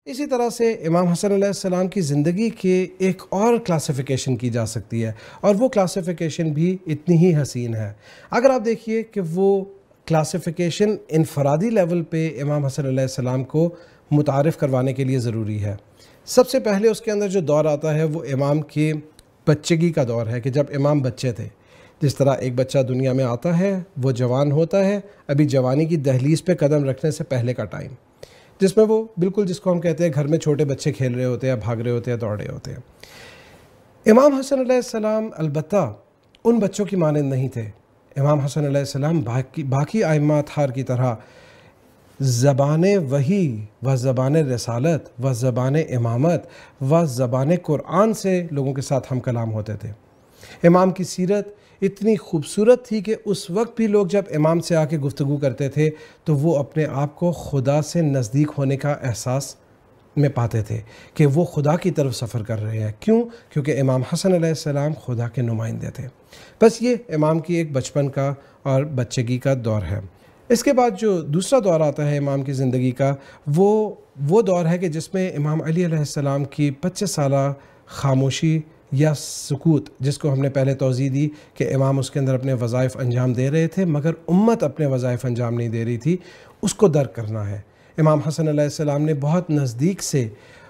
اسی طرح سے امام حسن علیہ السلام کی زندگی کے ایک اور کلاسیفیکیشن کی جا سکتی ہے، اور وہ کلاسیفیکیشن بھی اتنی ہی حسین ہے۔ اگر آپ دیکھیے کہ وہ کلاسیفیکیشن انفرادی لیول پہ امام حسن علیہ السلام کو متعارف کروانے کے لیے ضروری ہے۔ سب سے پہلے اس کے اندر جو دور آتا ہے وہ امام کے بچگی کا دور ہے، کہ جب امام بچے تھے۔ جس طرح ایک بچہ دنیا میں آتا ہے، وہ جوان ہوتا ہے، ابھی جوانی کی دہلیز پہ قدم رکھنے سے پہلے کا ٹائم، جس میں وہ بالکل جس کو ہم کہتے ہیں گھر میں چھوٹے بچے کھیل رہے ہوتے ہیں، بھاگ رہے ہوتے ہیں، دوڑ رہے ہوتے ہیں۔ امام حسن علیہ السلام البتہ ان بچوں کی مانند نہیں تھے۔ امام حسن علیہ السلام باقی ائمہ اطہار کی طرح زبان وحی و زبان رسالت و زبان امامت و زبان قرآن سے لوگوں کے ساتھ ہم کلام ہوتے تھے۔ امام کی سیرت اتنی خوبصورت تھی کہ اس وقت بھی لوگ جب امام سے آ کے گفتگو کرتے تھے تو وہ اپنے آپ کو خدا سے نزدیک ہونے کا احساس میں پاتے تھے، کہ وہ خدا کی طرف سفر کر رہے ہیں۔ کیوں؟ کیونکہ امام حسن علیہ السلام خدا کے نمائندے تھے۔ بس یہ امام کی ایک بچپن کا اور بچگی کا دور ہے۔ اس کے بعد جو دوسرا دور آتا ہے امام کی زندگی کا، وہ دور ہے کہ جس میں امام علی علیہ السلام کی 25 سالہ خاموشی یا سکوت، جس کو ہم نے پہلے توضیح دی کہ امام اس کے اندر اپنے وظائف انجام دے رہے تھے مگر امت اپنے وظائف انجام نہیں دے رہی تھی، اس کو درک کرنا ہے۔ امام حسن علیہ السلام نے بہت نزدیک سے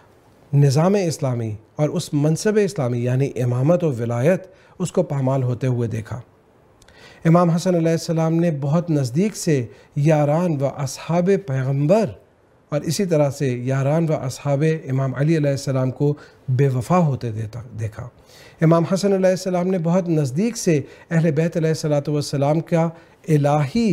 نظام اسلامی اور اس منصب اسلامی یعنی امامت و ولایت اس کو پامال ہوتے ہوئے دیکھا۔ امام حسن علیہ السلام نے بہت نزدیک سے یاران و اصحاب پیغمبر اور اسی طرح سے یاران و اصحاب امام علی علیہ السلام کو بے وفا ہوتے دیکھا۔ امام حسن علیہ السلام نے بہت نزدیک سے اہل بیت علیہ السلام کا الہی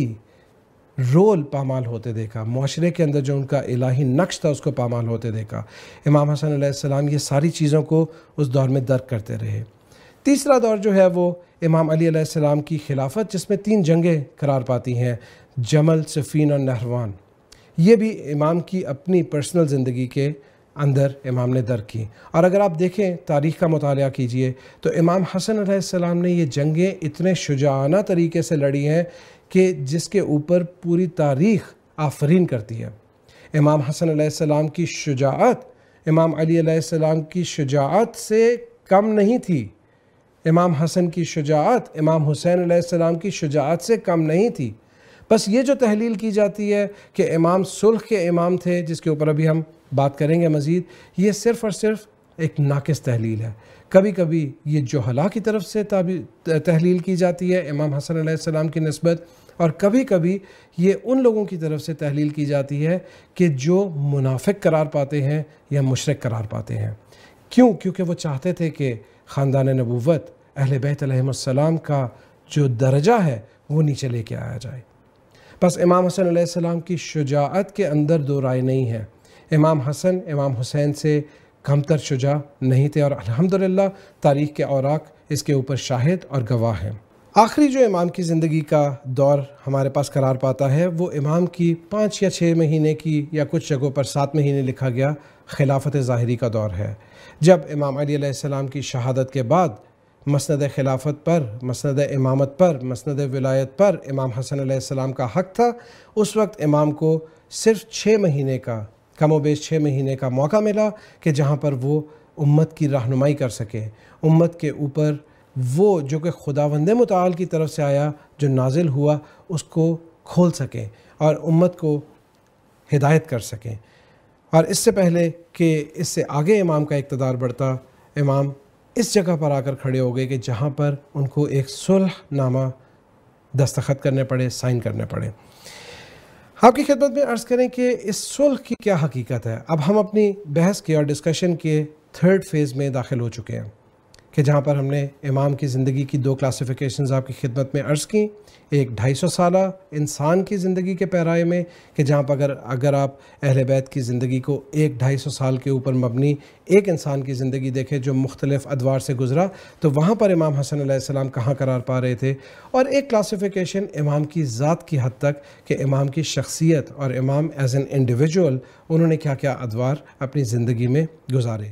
رول پامال ہوتے دیکھا، معاشرے کے اندر جو ان کا الہی نقش تھا اس کو پامال ہوتے دیکھا۔ امام حسن علیہ السلام یہ ساری چیزوں کو اس دور میں درک کرتے رہے۔ تیسرا دور جو ہے وہ امام علی علیہ السلام کی خلافت، جس میں 3 جنگیں قرار پاتی ہیں، جمل، صفین اور نہروان۔ یہ بھی امام کی اپنی پرسنل زندگی کے اندر امام نے درک کی۔ اور اگر آپ دیکھیں تاریخ کا مطالعہ کیجئے تو امام حسن علیہ السلام نے یہ جنگیں اتنے شجاعانہ طریقے سے لڑی ہیں کہ جس کے اوپر پوری تاریخ آفرین کرتی ہے۔ امام حسن علیہ السلام کی شجاعت امام علی علیہ السلام کی شجاعت سے کم نہیں تھی۔ امام حسن کی شجاعت امام حسین علیہ السلام کی شجاعت سے کم نہیں تھی۔ بس یہ جو تحلیل کی جاتی ہے کہ امام صلح کے امام تھے، جس کے اوپر ابھی ہم بات کریں گے مزید، یہ صرف اور صرف ایک ناقص تحلیل ہے۔ کبھی کبھی یہ جہلا کی طرف سے تحلیل کی جاتی ہے امام حسن علیہ السلام کی نسبت، اور کبھی کبھی یہ ان لوگوں کی طرف سے تحلیل کی جاتی ہے کہ جو منافق قرار پاتے ہیں یا مشرک قرار پاتے ہیں۔ کیوں؟ کیونکہ وہ چاہتے تھے کہ خاندان نبوت، اہل بیت علیہ السلام کا جو درجہ ہے وہ نیچے لے کے آیا جائے۔ بس امام حسن علیہ السلام کی شجاعت کے اندر دو رائے نہیں ہے۔ امام حسن امام حسین سے کمتر شجاع نہیں تھے، اور الحمدللہ تاریخ کے اوراق اس کے اوپر شاہد اور گواہ ہیں۔ آخری جو امام کی زندگی کا دور ہمارے پاس قرار پاتا ہے وہ امام کی 5 یا 6 مہینے کی یا کچھ جگہوں پر 7 مہینے لکھا گیا خلافت ظاہری کا دور ہے، جب امام علی علیہ السلام کی شہادت کے بعد مسند خلافت پر، مسند امامت پر، مسند ولایت پر امام حسن علیہ السلام کا حق تھا۔ اس وقت امام کو صرف 6 مہینے کا، کم و بیش 6 مہینے کا موقع ملا کہ جہاں پر وہ امت کی رہنمائی کر سکیں، امت کے اوپر وہ جو کہ خداوند متعال کی طرف سے آیا، جو نازل ہوا، اس کو کھول سکیں اور امت کو ہدایت کر سکیں۔ اور اس سے پہلے کہ اس سے آگے امام کا اقتدار بڑھتا، امام اس جگہ پر آ کر کھڑے ہو گئے کہ جہاں پر ان کو ایک صلح نامہ دستخط کرنے پڑے، سائن کرنے پڑے۔ آپ کی خدمت میں عرض کریں کہ اس صلح کی کیا حقیقت ہے۔ اب ہم اپنی بحث کے اور ڈسکشن کے 3rd فیز میں داخل ہو چکے ہیں، کہ جہاں پر ہم نے امام کی زندگی کی 2 کلاسیفیکیشنز آپ کی خدمت میں عرض کی۔ ایک 250 سالہ انسان کی زندگی کے پیرائے میں، کہ جہاں پر اگر آپ اہل بیت کی زندگی کو 250 سال کے اوپر مبنی ایک انسان کی زندگی دیکھیں جو مختلف ادوار سے گزرا، تو وہاں پر امام حسن علیہ السلام کہاں قرار پا رہے تھے۔ اور ایک کلاسیفیکیشن امام کی ذات کی حد تک، کہ امام کی شخصیت اور امام ایز این انڈیویجول انہوں نے کیا کیا ادوار اپنی زندگی میں گزارے۔